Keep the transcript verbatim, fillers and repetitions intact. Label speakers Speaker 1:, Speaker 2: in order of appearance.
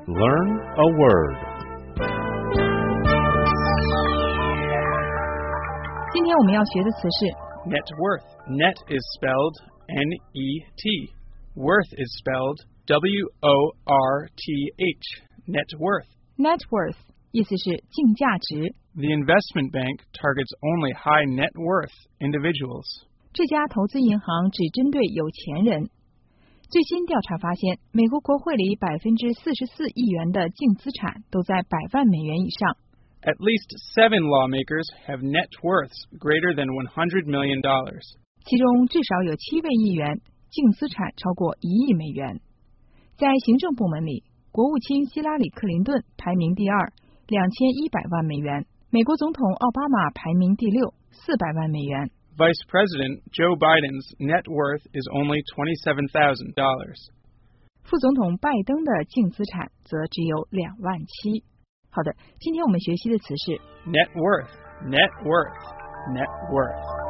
Speaker 1: Learn a word.
Speaker 2: 今天我们要学的词是
Speaker 3: Net worth. Net is spelled N E T. Worth is spelled W O R T H. Net worth.
Speaker 2: net worth， 意思是净价值。
Speaker 3: The investment bank targets only high net worth individuals.
Speaker 2: 这家投资银行只针对有钱人。最新调查发现，美国国会里百分之四十四亿元的净资产都在百万美元以上。
Speaker 3: At least seven lawmakers have net worths greater than one hundred million dollars.
Speaker 2: 其中至少有七位议员净资产超过一亿美元。在行政部门里，国务卿希拉里·克林顿排名第二，两千一百万美元；美国总统奥巴马排名第六，四百万美元。
Speaker 3: Vice President Joe Biden's net worth is only twenty-seven thousand dollars.
Speaker 2: 副总统拜登的净资产则只有两万七。好的，今天我们学习的词是
Speaker 3: net worth, net worth, net worth.